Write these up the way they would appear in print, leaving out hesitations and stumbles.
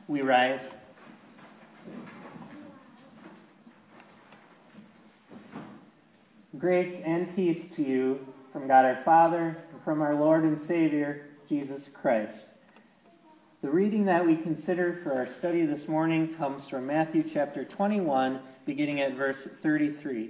We rise. Grace and peace to you from God our Father and from our Lord and Savior, Jesus Christ. The reading that we consider for our study this morning comes from Matthew chapter 21, beginning at verse 33.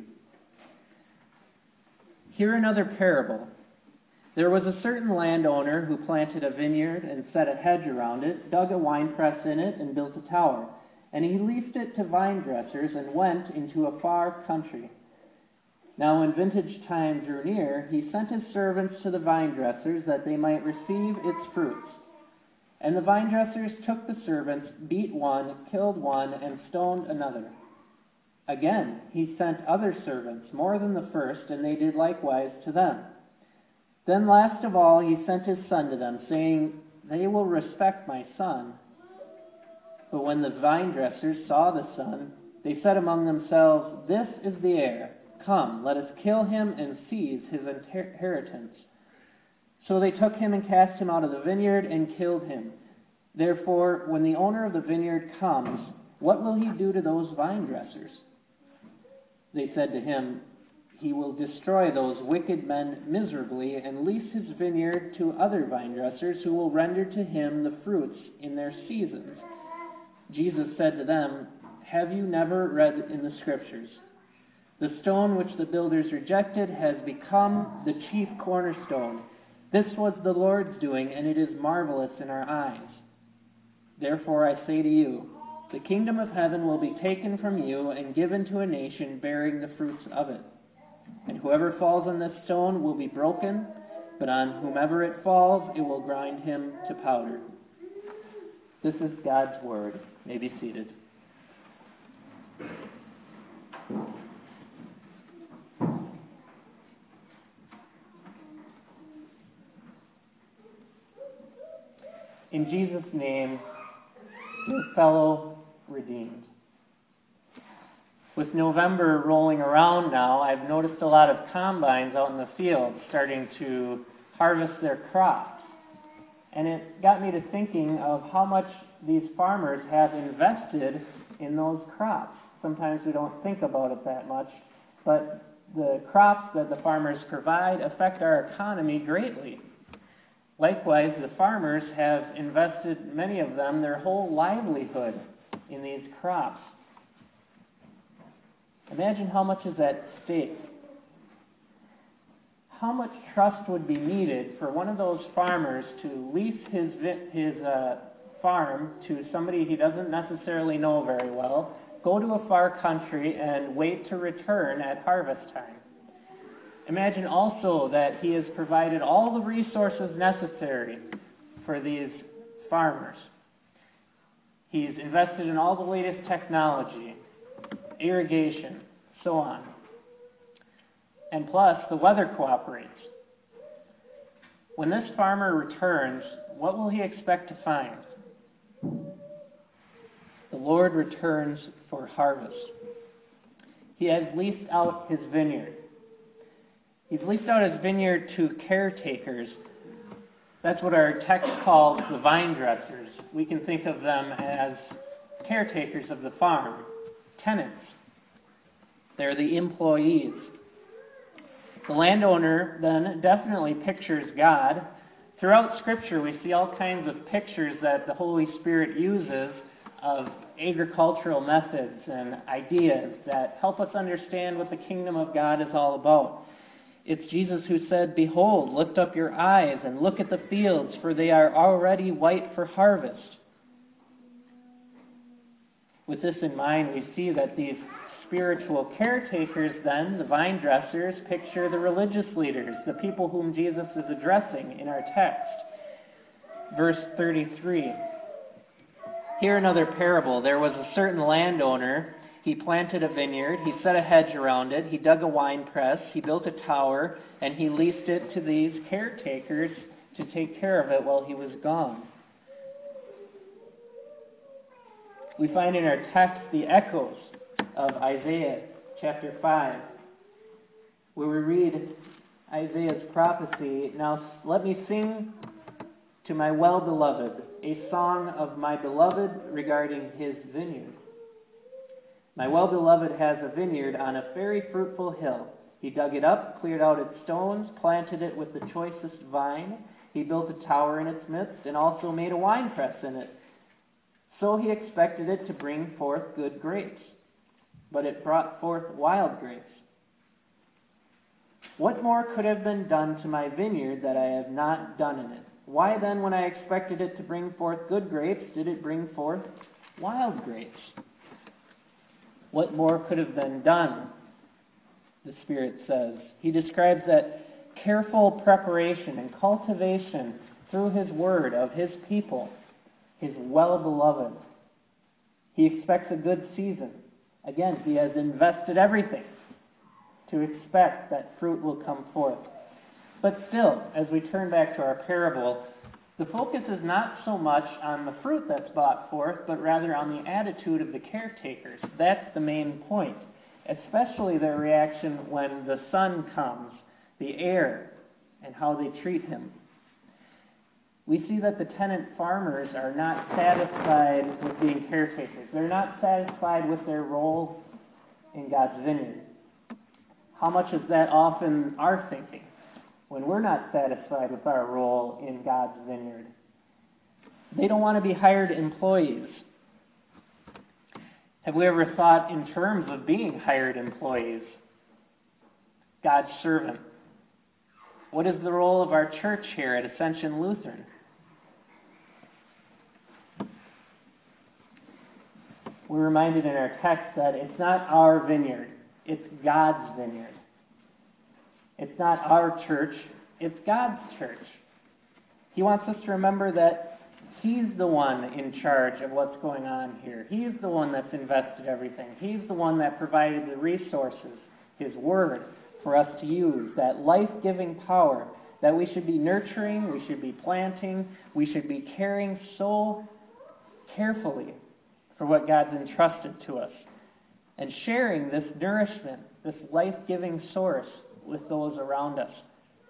Hear another parable. There was a certain landowner who planted a vineyard and set a hedge around it, dug a winepress in it, and built a tower. And he leased it to vine dressers and went into a far country. Now when vintage time drew near, he sent his servants to the vine dressers that they might receive its fruits. And the vine dressers took the servants, beat one, killed one, and stoned another. Again he sent other servants, more than the first, and they did likewise to them. Then last of all he sent his son to them, saying, They will respect my son. But when the vine dressers saw the son, they said among themselves, This is the heir. Come, let us kill him and seize his inheritance. So they took him and cast him out of the vineyard and killed him. Therefore, when the owner of the vineyard comes, what will he do to those vine dressers? They said to him, He will destroy those wicked men miserably and lease his vineyard to other vine dressers who will render to him the fruits in their seasons. Jesus said to them, Have you never read in the Scriptures? The stone which the builders rejected has become the chief cornerstone. This was the Lord's doing, and it is marvelous in our eyes. Therefore I say to you, the kingdom of heaven will be taken from you and given to a nation bearing the fruits of it. And whoever falls on this stone will be broken, but on whomever it falls, it will grind him to powder. This is God's word. You may be seated. In Jesus' name, dear fellow redeemed. With November rolling around now, I've noticed a lot of combines out in the field starting to harvest their crops. And it got me to thinking of how much these farmers have invested in those crops. Sometimes we don't think about it that much, but the crops that the farmers provide affect our economy greatly. Likewise, the farmers have invested, many of them, their whole livelihood in these crops. Imagine how much is at stake. How much trust would be needed for one of those farmers to lease his farm to somebody he doesn't necessarily know very well, go to a far country, and wait to return at harvest time? Imagine also that he has provided all the resources necessary for these farmers. He's invested in all the latest technology, irrigation, so on. And plus, the weather cooperates. When this farmer returns, what will he expect to find? The Lord returns for harvest. He has leased out his vineyard. He's leased out his vineyard to caretakers. That's what our text calls the vine dressers. We can think of them as caretakers of the farm, tenants. They're the employees. The landowner then definitely pictures God. Throughout Scripture, we see all kinds of pictures that the Holy Spirit uses of agricultural methods and ideas that help us understand what the kingdom of God is all about. It's Jesus who said, Behold, lift up your eyes and look at the fields, for they are already white for harvest. With this in mind, we see that these spiritual caretakers then, the vine dressers, picture the religious leaders, the people whom Jesus is addressing in our text. Verse 33. Hear another parable. There was a certain landowner. He planted a vineyard, he set a hedge around it, he dug a winepress, he built a tower, and he leased it to these caretakers to take care of it while he was gone. We find in our text the echoes of Isaiah chapter 5, where we read Isaiah's prophecy, Now let me sing To my well-beloved, a song of my beloved regarding his vineyard. My well-beloved has a vineyard on a very fruitful hill. He dug it up, cleared out its stones, planted it with the choicest vine. He built a tower in its midst, and also made a winepress in it. So he expected it to bring forth good grapes, but it brought forth wild grapes. What more could have been done to my vineyard that I have not done in it? Why then, when I expected it to bring forth good grapes, did it bring forth wild grapes? What more could have been done? The Spirit says. He describes that careful preparation and cultivation through his word of his people, his well-beloved. He expects a good season. Again, he has invested everything to expect that fruit will come forth. But still, as we turn back to our parable, the focus is not so much on the fruit that's brought forth, but rather on the attitude of the caretakers. That's the main point, especially their reaction when the son comes, the heir, and how they treat him. We see that the tenant farmers are not satisfied with being caretakers. They're not satisfied with their role in God's vineyard. How much is that often our thinking when we're not satisfied with our role in God's vineyard? They don't want to be hired employees. Have we ever thought in terms of being hired employees? God's servant. What is the role of our church here at Ascension Lutheran? We're reminded in our text that it's not our vineyard, it's God's vineyard. It's not our church, it's God's church. He wants us to remember that He's the one in charge of what's going on here. He's the one that's invested everything. He's the one that provided the resources, His Word, for us to use, that life-giving power that we should be nurturing, we should be planting, we should be caring so carefully for what God's entrusted to us, and sharing this nourishment, this life-giving source with those around us.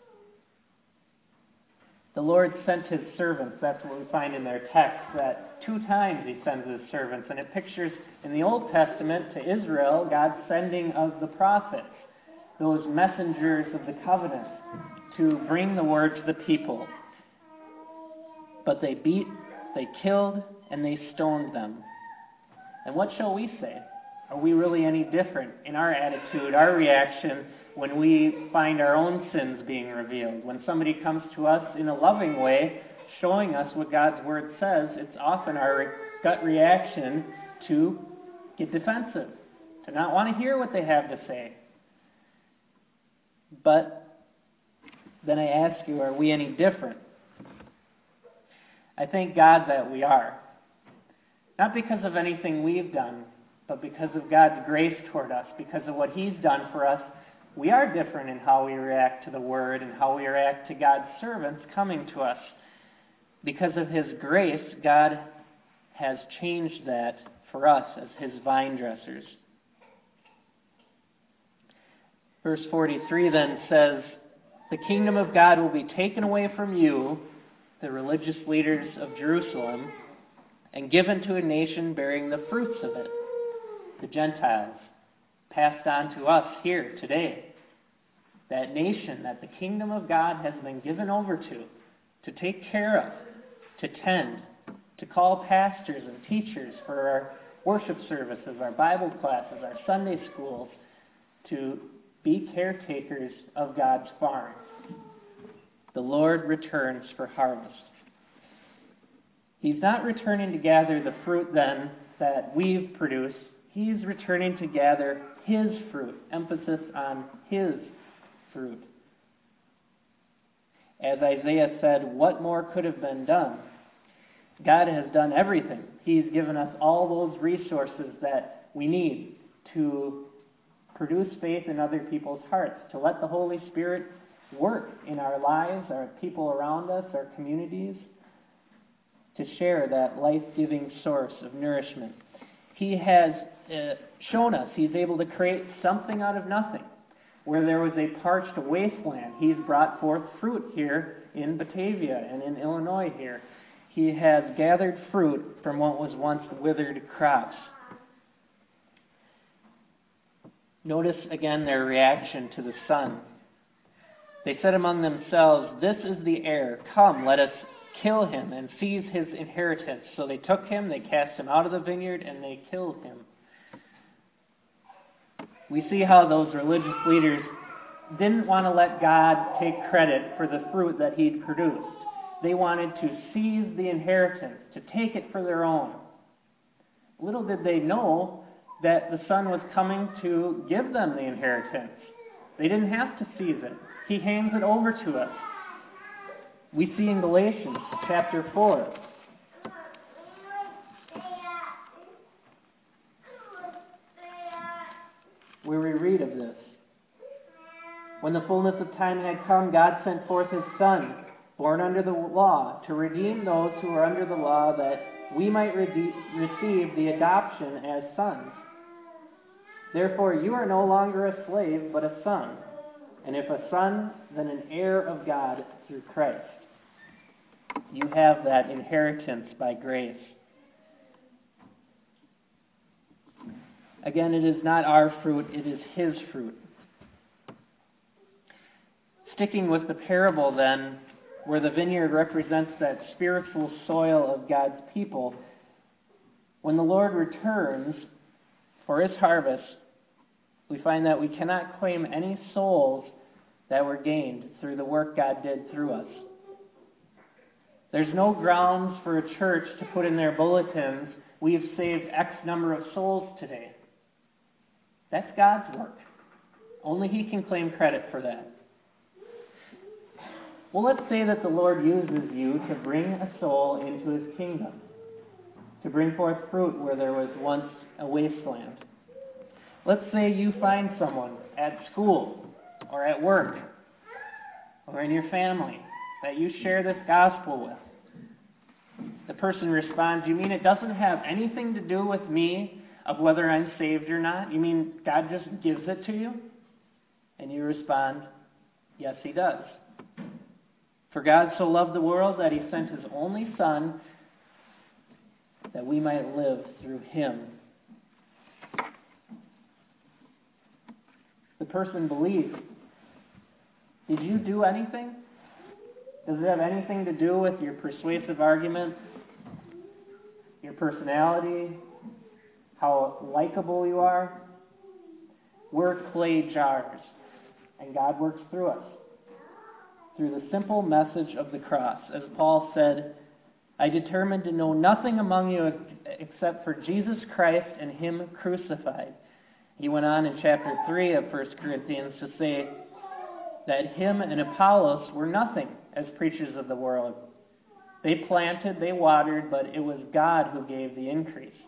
The Lord sent His servants. That's what we find in their text, that 2 times He sends His servants. And it pictures in the Old Testament to Israel, God's sending of the prophets, those messengers of the covenant, to bring the word to the people. But they beat, they killed, and they stoned them. And what shall we say? Are we really any different in our attitude, our reaction, when we find our own sins being revealed? When somebody comes to us in a loving way, showing us what God's Word says, it's often our gut reaction to get defensive, to not want to hear what they have to say. But then I ask you, are we any different? I thank God that we are. Not because of anything we've done, but because of God's grace toward us, because of what He's done for us. We are different in how we react to the Word and how we react to God's servants coming to us. Because of His grace, God has changed that for us as His vine dressers. Verse 43 then says, "The kingdom of God will be taken away from you, the religious leaders of Jerusalem, and given to a nation bearing the fruits of it, the Gentiles," passed on to us here today. That nation that the kingdom of God has been given over to take care of, to tend, to call pastors and teachers for our worship services, our Bible classes, our Sunday schools, to be caretakers of God's farm. The Lord returns for harvest. He's not returning to gather the fruit then that we've produced. He's returning to gather His fruit. Emphasis on His fruit. As Isaiah said, what more could have been done? God has done everything. He's given us all those resources that we need to produce faith in other people's hearts, to let the Holy Spirit work in our lives, our people around us, our communities, to share that life-giving source of nourishment. He has shown us He's able to create something out of nothing. Where there was a parched wasteland, he's brought forth fruit here in Batavia and in Illinois here. He has gathered fruit from what was once withered crops. Notice again their reaction to the son. They said among themselves, "This is the heir. Come, let us kill him and seize his inheritance." So they took him, they cast him out of the vineyard, and they killed him. We see how those religious leaders didn't want to let God take credit for the fruit that he'd produced. They wanted to seize the inheritance, to take it for their own. Little did they know that the son was coming to give them the inheritance. They didn't have to seize it. He hands it over to us. We see in Galatians chapter 4. Where we read of this. When the fullness of time had come, God sent forth his Son, born under the law, to redeem those who were under the law, that we might receive the adoption as sons. Therefore you are no longer a slave, but a son. And if a son, then an heir of God through Christ. You have that inheritance by grace. Again, it is not our fruit, it is his fruit. Sticking with the parable then, where the vineyard represents that spiritual soil of God's people, when the Lord returns for his harvest, we find that we cannot claim any souls that were gained through the work God did through us. There's no grounds for a church to put in their bulletins, "We've saved X number of souls today." That's God's work. Only he can claim credit for that. Well, let's say that the Lord uses you to bring a soul into his kingdom, to bring forth fruit where there was once a wasteland. Let's say you find someone at school or at work or in your family that you share this gospel with. The person responds, "You mean it doesn't have anything to do with me of whether I'm saved or not? You mean God just gives it to you?" And you respond, "Yes, he does. For God so loved the world that he sent his only Son that we might live through him." The person believes. Did you do anything? Does it have anything to do with your persuasive arguments, your personality, how likable you are? We're clay jars, and God works through us, through the simple message of the cross. As Paul said, "I determined to know nothing among you except for Jesus Christ and him crucified." He went on in chapter 3 of 1 Corinthians to say that him and Apollos were nothing as preachers of the world. They planted, they watered, but it was God who gave the increase.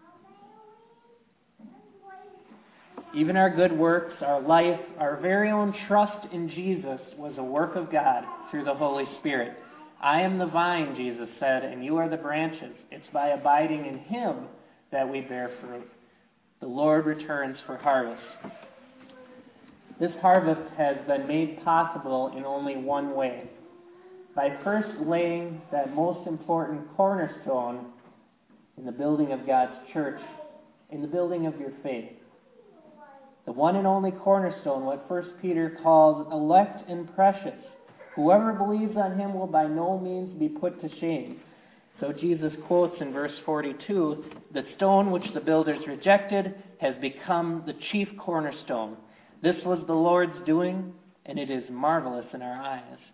Even our good works, our life, our very own trust in Jesus was a work of God through the Holy Spirit. "I am the vine," Jesus said, "and you are the branches." It's by abiding in him that we bear fruit. The Lord returns for harvest. This harvest has been made possible in only one way: by first laying that most important cornerstone in the building of God's church, in the building of your faith. The one and only cornerstone, what 1 Peter calls elect and precious. Whoever believes on him will by no means be put to shame. So Jesus quotes in verse 42, "The stone which the builders rejected has become the chief cornerstone. This was the Lord's doing, and it is marvelous in our eyes."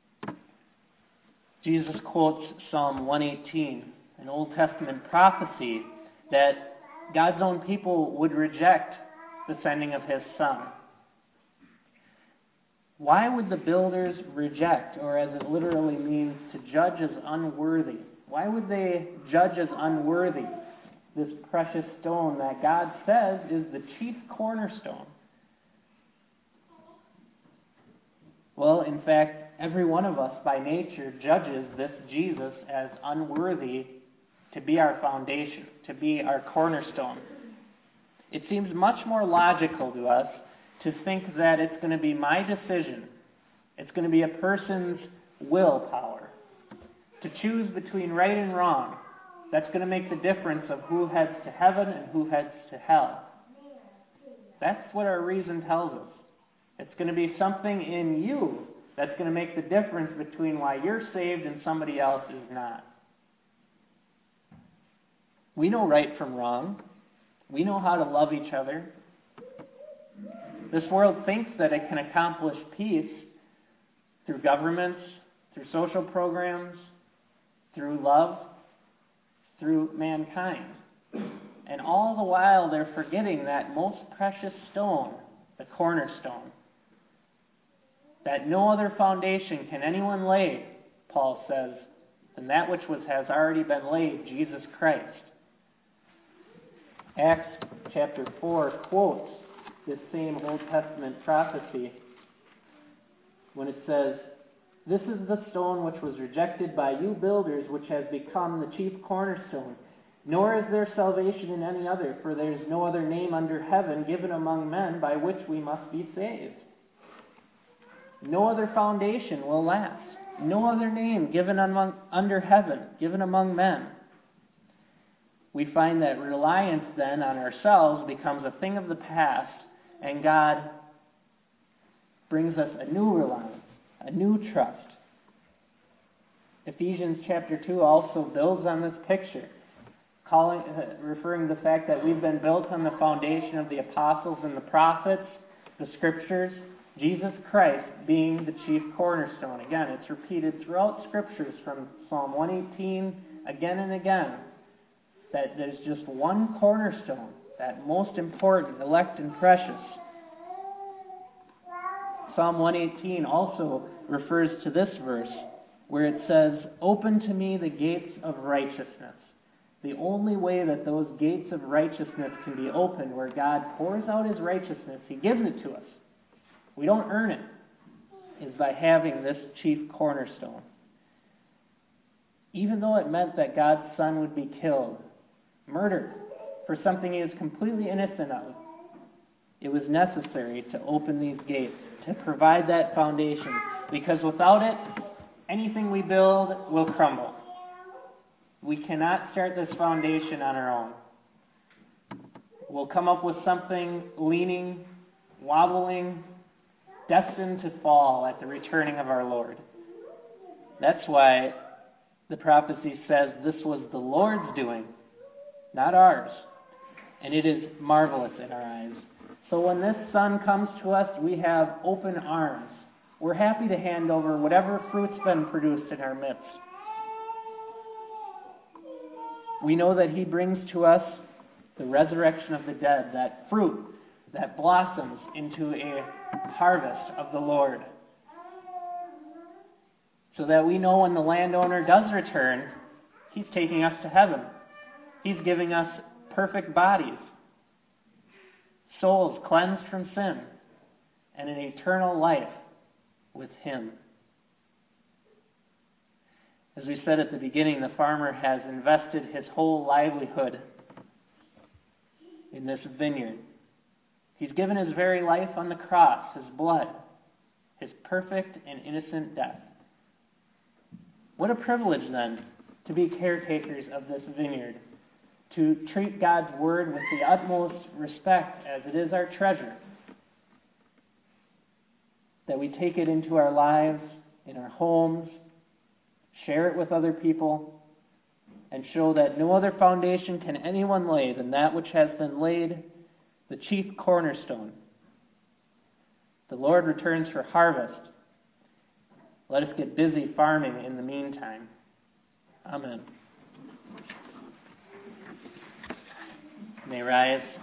Jesus quotes Psalm 118, an Old Testament prophecy that God's own people would reject the sending of his Son. Why would the builders reject, or as it literally means, to judge as unworthy? Why would they judge as unworthy this precious stone that God says is the chief cornerstone? Well, in fact, every one of us by nature judges this Jesus as unworthy to be our foundation, to be our cornerstone. It seems much more logical to us to think that it's going to be my decision, it's going to be a person's willpower, to choose between right and wrong, that's going to make the difference of who heads to heaven and who heads to hell. That's what our reason tells us. It's going to be something in you that's going to make the difference between why you're saved and somebody else is not. We know right from wrong. We know how to love each other. This world thinks that it can accomplish peace through governments, through social programs, through love, through mankind. And all the while they're forgetting that most precious stone, the cornerstone, that no other foundation can anyone lay, Paul says, than that which has already been laid, Jesus Christ. Acts chapter 4 quotes this same Old Testament prophecy when it says, "This is the stone which was rejected by you builders, which has become the chief cornerstone. Nor is there salvation in any other, for there is no other name under heaven given among men by which we must be saved." No other foundation will last. No other name given under heaven, given among men. We find that reliance then on ourselves becomes a thing of the past, and God brings us a new reliance, a new trust. Ephesians chapter 2 also builds on this picture, referring to the fact that we've been built on the foundation of the apostles and the prophets, the scriptures, Jesus Christ being the chief cornerstone. Again, it's repeated throughout scriptures from Psalm 118 again and again, that there's just one cornerstone, that most important, elect and precious. Psalm 118 also refers to this verse where it says, "Open to me the gates of righteousness." The only way that those gates of righteousness can be opened, where God pours out his righteousness, he gives it to us, we don't earn it, is by having this chief cornerstone. Even though it meant that God's son would be killed, murdered, for something he is completely innocent of, it was necessary to open these gates, to provide that foundation, because without it, anything we build will crumble. We cannot start this foundation on our own. We'll come up with something leaning, wobbling, destined to fall at the returning of our Lord. That's why the prophecy says this was the Lord's doing, not ours. And it is marvelous in our eyes. So when this son comes to us, we have open arms. We're happy to hand over whatever fruit's been produced in our midst. We know that he brings to us the resurrection of the dead, that fruit that blossoms into a harvest of the Lord. So that we know when the landowner does return, he's taking us to heaven. He's giving us perfect bodies, souls cleansed from sin, and an eternal life with him. As we said at the beginning, the farmer has invested his whole livelihood in this vineyard. He's given his very life on the cross, his blood, his perfect and innocent death. What a privilege, then, to be caretakers of this vineyard, to treat God's word with the utmost respect as it is our treasure, that we take it into our lives, in our homes, share it with other people, and show that no other foundation can anyone lay than that which has been laid, the chief cornerstone. The Lord returns for harvest. Let us get busy farming in the meantime. Amen. May rise.